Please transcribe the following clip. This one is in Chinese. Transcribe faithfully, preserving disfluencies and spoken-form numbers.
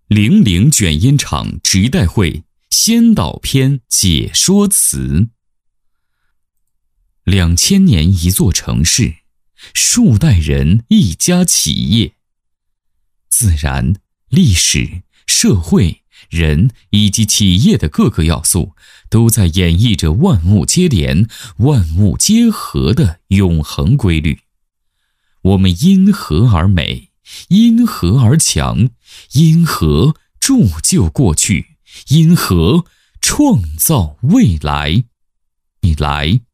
零零卷烟厂直代会先导篇解说词。两千年一座城市，数代人一家企业。自然、历史、社会、人以及企业的各个要素，都在演绎着万物接连、万物结合的永恒规律。我们因和而美，因和而强，因和铸就过去，因和创造未来。你来